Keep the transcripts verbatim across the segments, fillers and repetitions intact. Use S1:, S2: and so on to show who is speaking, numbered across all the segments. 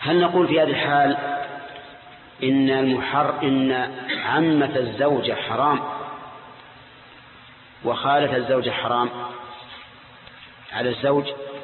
S1: هل نقول في هذه الحال إن المحر إن عمة الزوجة حرام وخالة الزوجة حرام على الزوج؟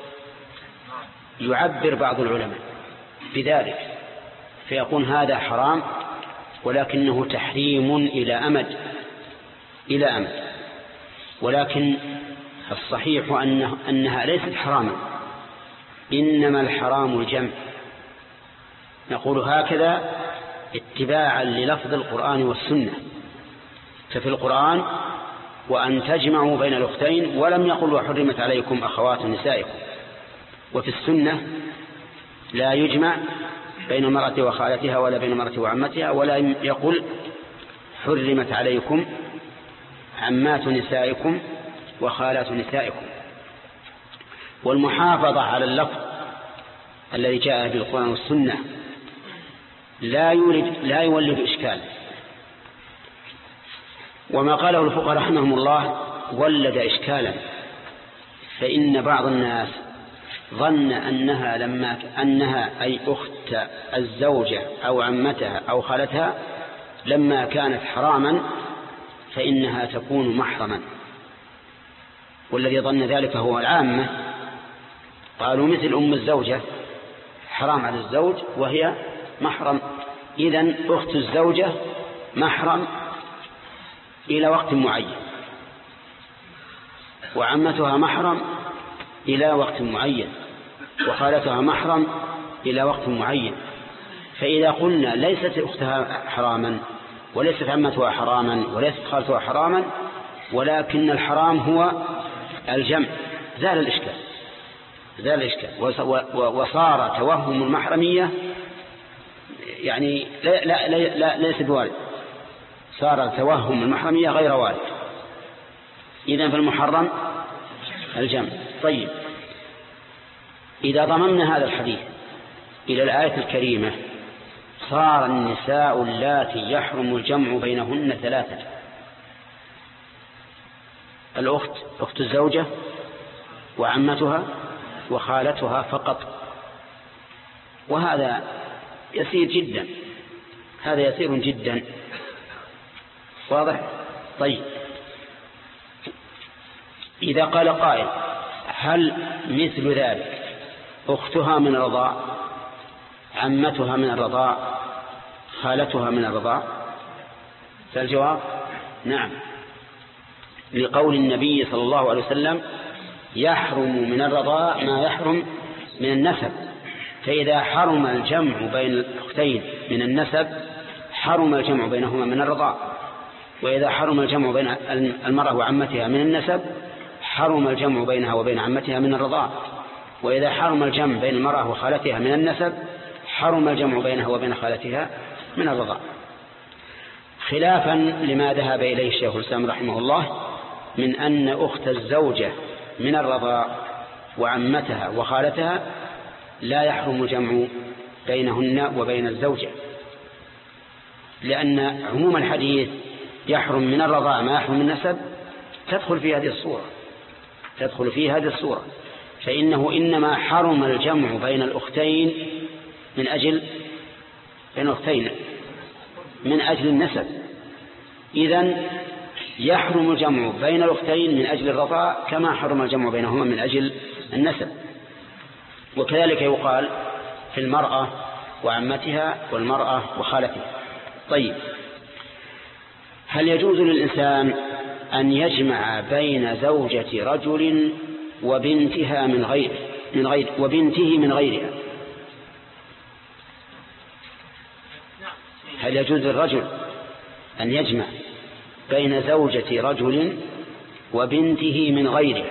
S1: يعبر بعض العلماء بذلك فيقول هذا حرام ولكنه تحريم إلى أمد إلى أمد ولكن الصحيح أنه أنها ليست حراما، إنما الحرام الجمع. نقول هكذا اتباعا للفظ القرآن والسنة. ففي القرآن وأن تجمعوا بين الأختين ولم يقل وحرمت عليكم أخوات نسائكم، وفي السنة لا يجمع بين المرأة وخالتها ولا بين المرأة وعمتها، ولا يقول حرمت عليكم عمات نسائكم وخالات نسائكم. والمحافظة على اللفظ الذي جاء بالقرآن والسنة لا يولد لا يولد إشكال. وما قاله الفقهاء رحمهم الله ولد إشكالا، فإن بعض الناس ظن أنها لما أنها أي أخت الزوجة أو عمتها أو خالتها لما كانت حراما فإنها تكون محرما، والذي ظن ذلك هو العامة. قالوا مثل أم الزوجة حرام على الزوج وهي محرم، إذن أخت الزوجة محرم إلى وقت معين، وعمتها محرم إلى وقت معين، وخالتها محرم إلى وقت معين. فإذا قلنا ليست أختها حراما وليست عمتها حراما وليست خالتها حراما ولكن الحرام هو الجمع زال الإشكال زال الإشكال وصار توهم المحرمية يعني لا لا لا لا ليس بوارد، صار توهم المحرمية غير وارد. إذن فالمحرم الجمع. طيب، إذا ضممنا هذا الحديث إلى الآية الكريمة صار النساء اللاتي يحرم الجمع بينهن ثلاثة: الأخت أخت الزوجة وعمتها وخالتها فقط. وهذا يسير جدا، هذا يسير جدا، واضح؟ طيب، إذا قال قائل هل مثل ذلك أختها من الرضاع، عمتها من الرضاع، خالتها من الرضاع؟ فالجواب نعم، لقول النبي صلى الله عليه وسلم يحرم من الرضاع ما يحرم من النسب. فإذا حرم الجمع بين الأختين من النسب حرم الجمع بينهما من الرضاع، وإذا حرم الجمع بين المرأة وعمتها من النسب حرم الجمع بينها وبين عمتها من الرضاع، وإذا حرم الجمع بين المرأة وخالتها من النسب حرم الجمع بينها وبين خالتها من الرضاع، خلافا لما ذهب إليه الشيخ الإسلام رحمه الله من أن أخت الزوجة من الرضاع وعمتها وخالتها لا يحرم الجمع بينهن وبين الزوجة، لأن عموم الحديث يحرم من الرضاع ما يحرم من النسب تدخل في هذه الصورة تدخل في هذه الصورة فإنه إنما حرم الجمع بين الأختين من أجل بين الأختين من أجل النسب. إذن يحرم الجمع بين الأختين من أجل الرضاع كما حرم الجمع بينهما من أجل النسب. وكذلك يقال في المرأة وعمتها والمرأة وخالتها. طيب، هل يجوز للإنسان أن يجمع بين زوجة رجل وبنتها من غيره من غير وبنته من غيرها؟ هل يجوز للرجل أن يجمع بين زوجة رجل وبنته من غيرها؟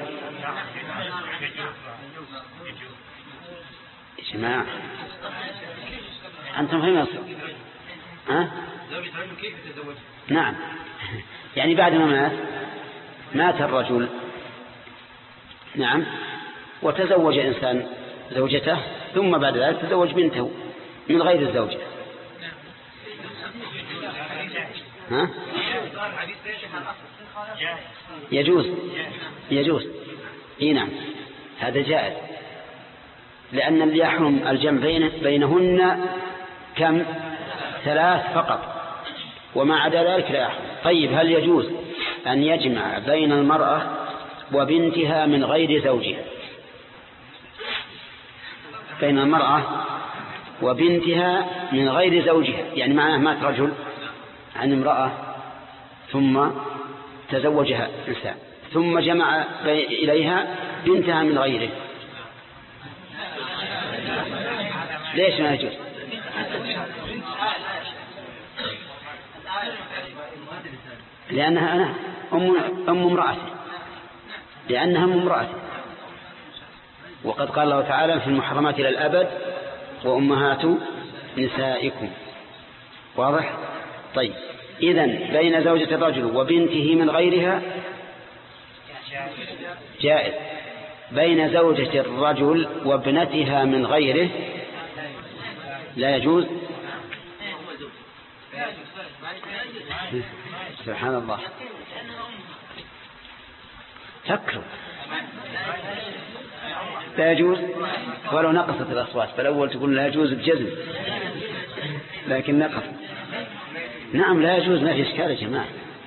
S1: يا جماعة أنتم فهم يصل ها؟ نعم، يعني بعد ما مات مات الرجل نعم وتزوج إنسان زوجته ثم بعد ذلك تزوج بنته من غير الزوجة، ها؟ يجوز يجوز اي نعم، هذا جائز لأن اللي يحرم الجمع بينهن كم؟ ثلاث فقط، وما عدا ذلك لا يحرم. طيب هل يجوز أن يجمع بين المرأة وبنتها من غير زوجها؟ بين المرأة وبنتها من غير زوجها، يعني معناه مات رجل عن امرأة ثم تزوجها إنسان ثم جمع إليها بنتها من غيره، ليش ما يجوز؟ لأنها أنا أم, أم امرأته، لأنها أم امرأته، وقد قال الله تعالى في المحرمات إلى الأبد وأمهات نسائكم. واضح؟ طيب إذن بين زوجة الرجل وبنته من غيرها جائز، بين زوجة الرجل وابنتها من غيره لا يجوز. سبحان الله، فكروا، لا يجوز ولو نقصت الأصوات، فالأول تقول لا يجوز بجزم لكن نقص. نعم لا يجوز، ما في إشكال يا جماعة،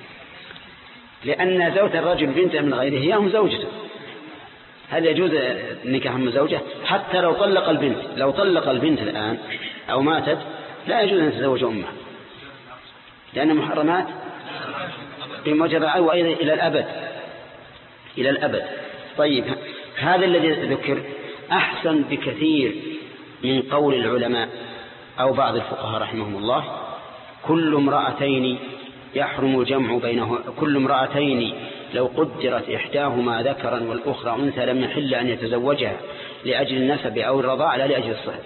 S1: لأن زوجة الرجل بنته من غيره هي أم زوجته. هل يجوز نكاح أم زوجة؟ حتى لو طلق البنت، لو طلق البنت الآن أو ماتت لا يجوز أن تتزوج أمها، لأن محرمات بمجرد أو أيضا إلى الأبد، إلى الأبد. طيب هذا الذي ذكر أحسن بكثير من قول العلماء أو بعض الفقهاء رحمهم الله: كل امرأتين يحرم الجمع بينه، كل امرأتين لو قدرت إحداهما ذكرا والأخرى أنثى لم يحل أن يتزوجها لأجل النسب أو الرضاع لا لأجل الصهر.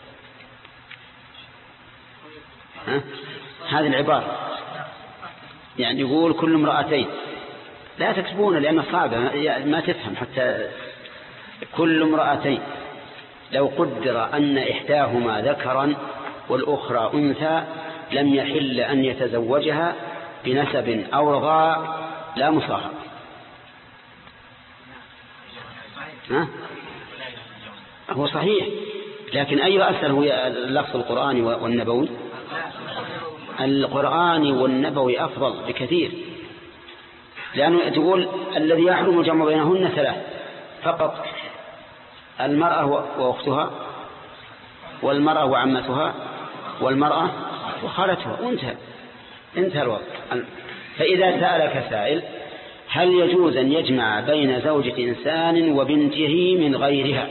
S1: هذه العبارة يعني يقول كل امرأتين، لا تكتبون لأن صعبة ما تفهم حتى. كل امرأتين لو قدر أن إحداهما ذكرا والأخرى أنثى لم يحل أن يتزوجها بنسب أو رضاع لا مصاهرة. ها؟ هو صحيح، لكن أي أسهل هو اللفظ القرآني والنبوي؟ القرآني والنبوي أفضل بكثير، لأنه تقول الذي يحرم الجمع بينهن ثلاث فقط: المرأة وأختها، والمرأة وعمتها، والمرأة وخالتها، وانتهى انتهى الوقت. فإذا سألك سائل هل يجوز أن يجمع بين زوجة إنسان وبنته من غيرها؟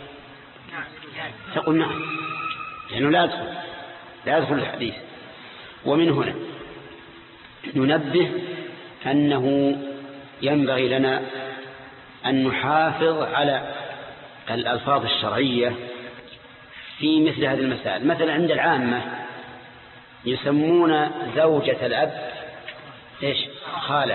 S1: تقول نعم، لأنه لا يدخل لا يدخل الحديث. ومن هنا ننبه أنه ينبغي لنا أن نحافظ على الألفاظ الشرعية في مثل هذه المسائل. مثلا عند العامة يسمون زوجة الأب إيش؟ خالة.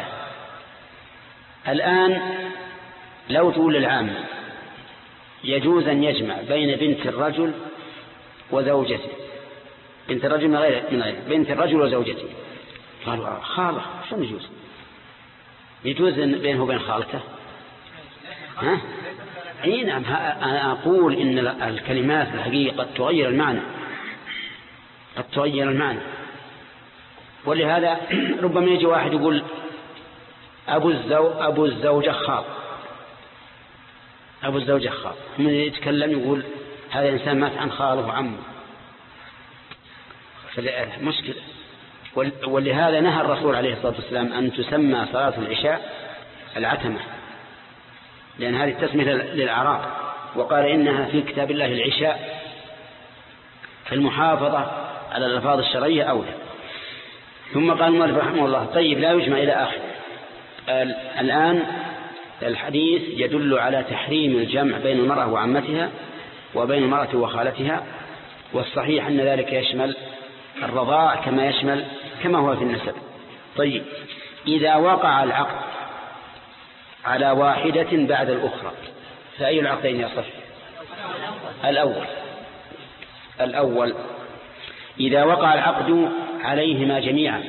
S1: الآن لو تقول العامة يجوز أن يجمع بين بنت الرجل وزوجته، بنت الرجل من غير من غير بنت الرجل وزوجته، قالوا خالة شو يجوز؟ يجوز بينه وبين خالته؟ ها؟ اي نعم. أنا أقول إن الكلمات الحقيقة قد تغير المعنى، قد تغير المعنى. ولهذا ربما يجي واحد يقول أبو الزو أبو الزوجة خال، أبو الزوجة خال، من يتكلم يقول هذا الإنسان مات عن خاله وعمه، مشكلة. ولهذا نهى الرسول عليه الصلاة والسلام أن تسمى صلاة العشاء العتمة، لأن هذه التسمية للأعراب، وقال إنها في كتاب الله العشاء. فالمحافظة على الألفاظ الشرعية أولى. ثم قال المؤلف رحمه الله: طيب لا يجمع إلى آخر. الآن الحديث يدل على تحريم الجمع بين المرأة وعمتها وبين المرأة وخالتها، والصحيح أن ذلك يشمل الرضاع كما يشمل كما هو في النسب. طيب إذا وقع العقد على واحدة بعد الأخرى فأي العقدين يصح؟ الأول الأول إذا وقع العقد عليهما جميعا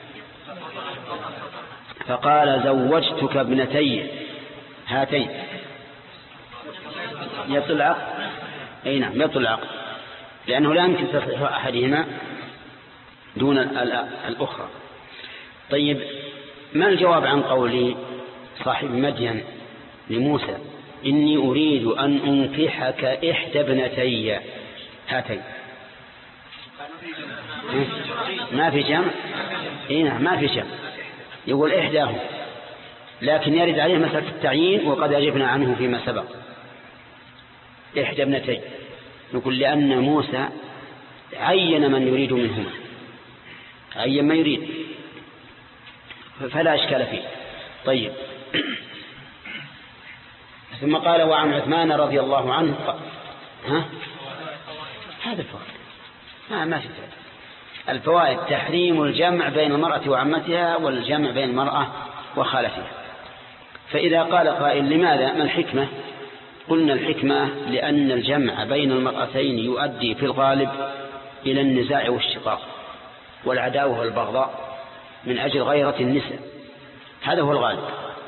S1: فقال زوجتك ابنتي هاتين، يصل العقد أي نعم يبطل العقد، لأنه لا يمكن تصحيح أحدهما دون الأخرى. طيب ما الجواب عن قول صاحب مدين لموسى إني أريد أن أنكحك إحدى ابنتي هاتين؟ ما في جمع. إيه نعم ما في جمع، يقول إحداهم، لكن يرد عليه مسألة التعيين وقد أجبنا عنه فيما سبق. إحدى ابنتي نقول لأن موسى عين من يريد منهما، عين ما يريد فلا إشكال فيه. طيب ثم قال وعن عثمان رضي الله عنه ها هذا الفوائد ما ما في الفوائد تحريم الجمع بين المرأة وعمتها والجمع بين المرأة وخالتها. فإذا قال قائل لماذا ما الحكمة؟ قلنا الحكمة لأن الجمع بين المرأتين يؤدي في الغالب إلى النزاع والشقاق والعداوة والبغضاء من أجل غيرة النساء، هذا هو الغالب.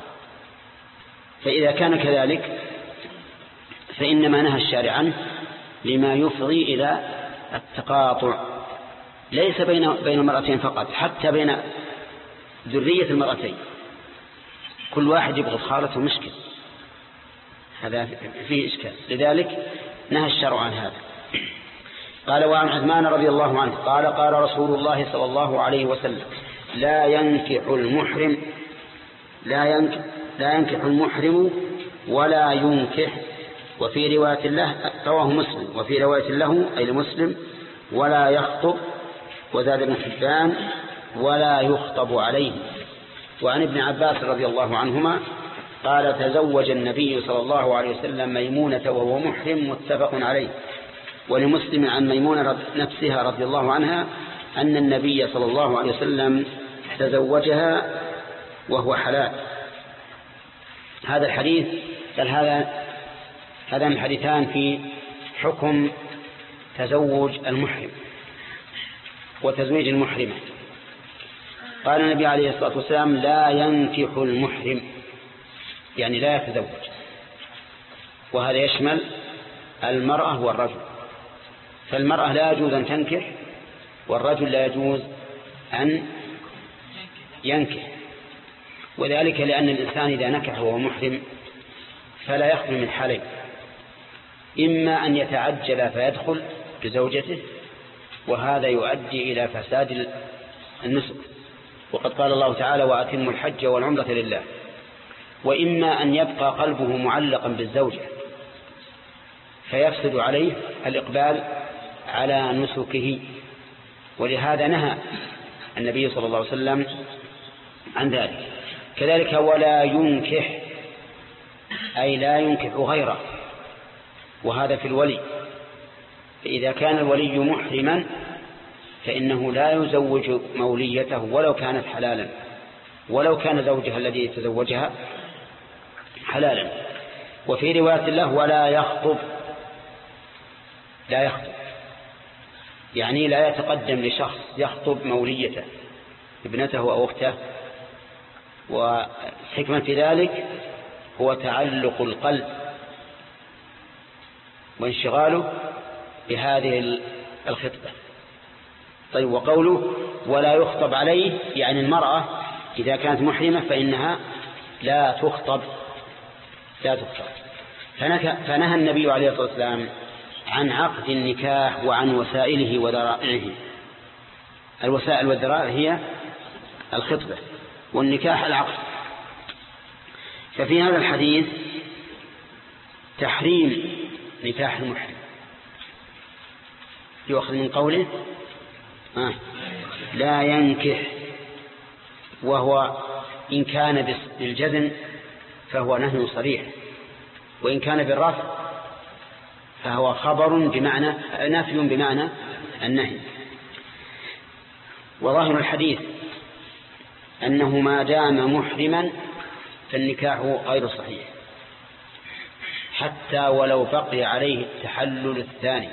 S1: فإذا كان كذلك فإنما نهى الشارع عنه لما يفضي إلى التقاطع، ليس بين بين المرأتين فقط، حتى بين ذرية المرأتين، كل واحد يبغض خالته مشكل، هذا فيه إشكال، لذلك نهى الشرع عن هذا. قال وعن عثمان رضي الله عنه قال قال رسول الله صلى الله عليه وسلم لا ينكح المحرم لا ينكح لا ينكح المحرم ولا ينكح، وفي رواية له رواه مسلم وفي رواية له أي لمسلم ولا يخطب، وزاد ابن حبان ولا يخطب عليه. وعن ابن عباس رضي الله عنهما قال تزوج النبي صلى الله عليه وسلم ميمونة وهو محرم متفق عليه. ولمسلم عن ميمونة نفسها رضي الله عنها أن النبي صلى الله عليه وسلم تزوجها وهو حلال. هذا الحديث قال هذا هذان الحديثان في حكم تزوج المحرم وتزويج المحرمة. قال النبي عليه الصلاة والسلام لا ينكح المحرم يعني لا يتزوج، وهذا يشمل المرأة والرجل، فالمرأة لا يجوز أن تنكح والرجل لا يجوز أن ينكح، وذلك لأن الإنسان إذا نكح وهو محرم فلا يخلو من حالين، إما أن يتعجل فيدخل بزوجته وهذا يؤدي إلى فساد النسك، وقد قال الله تعالى وأتموا الحج والعمرة لله، وإما أن يبقى قلبه معلقا بالزوجة فيفسد عليه الإقبال على نسكه، ولهذا نهى النبي صلى الله عليه وسلم عن ذلك. كذلك ولا ينكح أي لا ينكح غيره، وهذا في الولي، فإذا كان الولي محرما فإنه لا يزوج موليته ولو كانت حلالا، ولو كان زوجها الذي يتزوجها حلالا. وفي رواية له ولا يخطب، لا يخطب يعني لا يتقدم لشخص يخطب موليته ابنته أو أخته، والحكمة في ذلك هو تعلق القلب وانشغاله بهذه الخطبة. طيب وقوله ولا يخطب عليه يعني المرأة إذا كانت محرمة فإنها لا تخطب لا تخطب. فنهى النبي عليه الصلاة والسلام عن عقد النكاح وعن وسائله وذرائعه. الوسائل والذرائع هي الخطبة والنكاح العقد. ففي هذا الحديث تحريم نكاح المحرم يؤخذ من قوله آه لا ينكح، وهو إن كان بالجزم فهو نهي صريح، وإن كان بالرفع فهو خبر بمعنى نفي بمعنى النهي. وظاهر الحديث أنه ما دام محرما فالنكاح غير صحيح حتى ولو بقي عليه التحلل الثاني،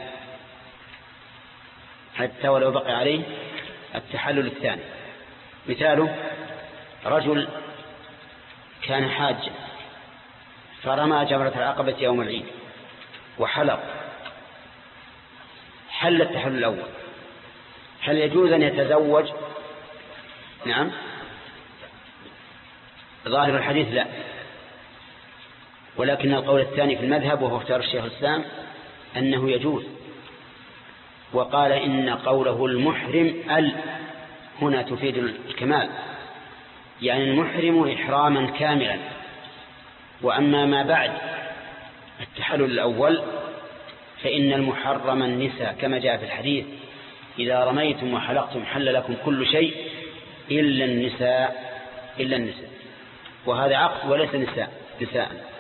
S1: حتى ولو بقي عليه التحلل الثاني. مثاله رجل كان حاجا فرمى جمرة العقبة يوم العيد وحلق حل التحلل الأول، هل يجوز أن يتزوج؟ نعم، ظاهر الحديث لا، ولكن القول الثاني في المذهب وهو اختيار الشيخ الإسلام أنه يجوز. وقال إن قوله المحرم ال هنا تفيد الكمال، يعني المحرم إحراما كاملا. وأما ما بعد التحلل الأول فإن المحرم النساء كما جاء في الحديث إذا رميتم وحلقتم حل لكم كل شيء إلا النساء إلا النساء، وهذا عقد وليس نساء نساء